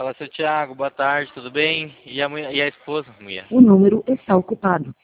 Fala, seu Thiago, boa tarde, tudo bem? E a esposa, mulher? O número está ocupado.